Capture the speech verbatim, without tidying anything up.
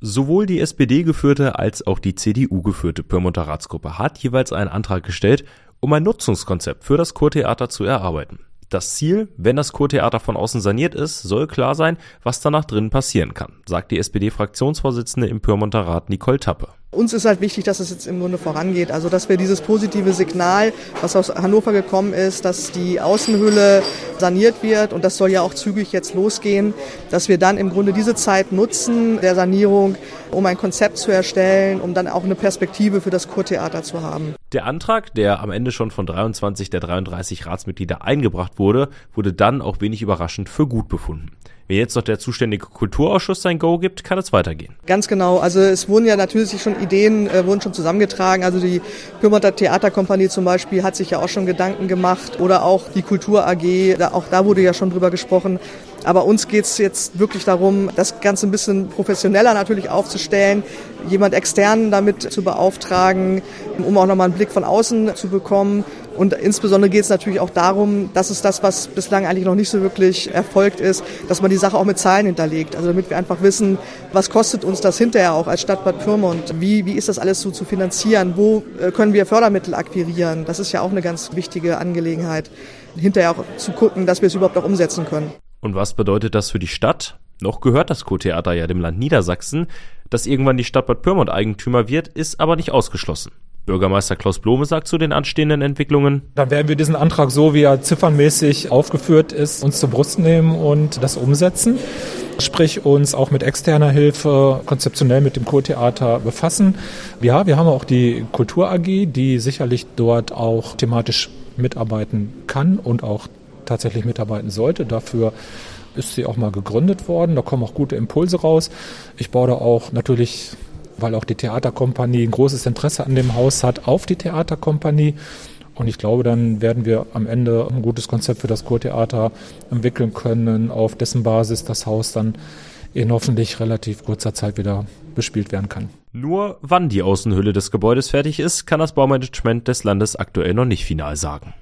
Sowohl die S P D-geführte als auch die C D U-geführte Pyrmonter Ratsgruppe hat jeweils einen Antrag gestellt, um ein Nutzungskonzept für das Kurtheater zu erarbeiten. Das Ziel, wenn das Kurtheater von außen saniert ist, soll klar sein, was danach drinnen passieren kann, sagt die S P D-Fraktionsvorsitzende im Pyrmonter Rat Nicole Tappe. Uns ist halt wichtig, dass es jetzt im Grunde vorangeht, also dass wir dieses positive Signal, was aus Hannover gekommen ist, dass die Außenhülle saniert wird, und das soll ja auch zügig jetzt losgehen, dass wir dann im Grunde diese Zeit nutzen der Sanierung, um ein Konzept zu erstellen, um dann auch eine Perspektive für das Kurtheater zu haben. Der Antrag, der am Ende schon von dreiundzwanzig der dreiunddreißig Ratsmitglieder eingebracht wurde, wurde dann auch wenig überraschend für gut befunden. Wenn jetzt noch der zuständige Kulturausschuss sein Go gibt, kann es weitergehen. Ganz genau. Also es wurden ja natürlich schon Ideen, äh, wurden schon zusammengetragen. Also die Pyrmonter Theaterkompanie zum Beispiel hat sich ja auch schon Gedanken gemacht, oder auch die Kultur A G, da, auch da wurde ja schon drüber gesprochen. Aber uns geht es jetzt wirklich darum, das Ganze ein bisschen professioneller natürlich aufzustellen, jemand externen damit zu beauftragen, um auch nochmal einen Blick von außen zu bekommen. Und insbesondere geht es natürlich auch darum, das ist das, was bislang eigentlich noch nicht so wirklich erfolgt ist, dass man die Sache auch mit Zahlen hinterlegt. Also damit wir einfach wissen, was kostet uns das hinterher auch als Stadt Bad Pyrmont? Wie, wie ist das alles so zu finanzieren? Wo können wir Fördermittel akquirieren? Das ist ja auch eine ganz wichtige Angelegenheit, hinterher auch zu gucken, dass wir es überhaupt auch umsetzen können. Und was bedeutet das für die Stadt? Noch gehört das Kurtheater ja dem Land Niedersachsen. Dass irgendwann die Stadt Bad Pyrmont Eigentümer wird, ist aber nicht ausgeschlossen. Bürgermeister Klaus Blome sagt zu den anstehenden Entwicklungen: Dann werden wir diesen Antrag, so wie er ziffernmäßig aufgeführt ist, uns zur Brust nehmen und das umsetzen. Sprich, uns auch mit externer Hilfe konzeptionell mit dem Kurtheater befassen. Ja, wir haben auch die Kultur A G, die sicherlich dort auch thematisch mitarbeiten kann und auch tatsächlich mitarbeiten sollte. Dafür ist sie auch mal gegründet worden. Da kommen auch gute Impulse raus. Ich baue da auch natürlich, weil auch die Theaterkompanie ein großes Interesse an dem Haus hat, auf die Theaterkompanie. Und ich glaube, dann werden wir am Ende ein gutes Konzept für das Kurtheater entwickeln können, auf dessen Basis das Haus dann in hoffentlich relativ kurzer Zeit wieder bespielt werden kann. Nur wann die Außenhülle des Gebäudes fertig ist, kann das Baumanagement des Landes aktuell noch nicht final sagen.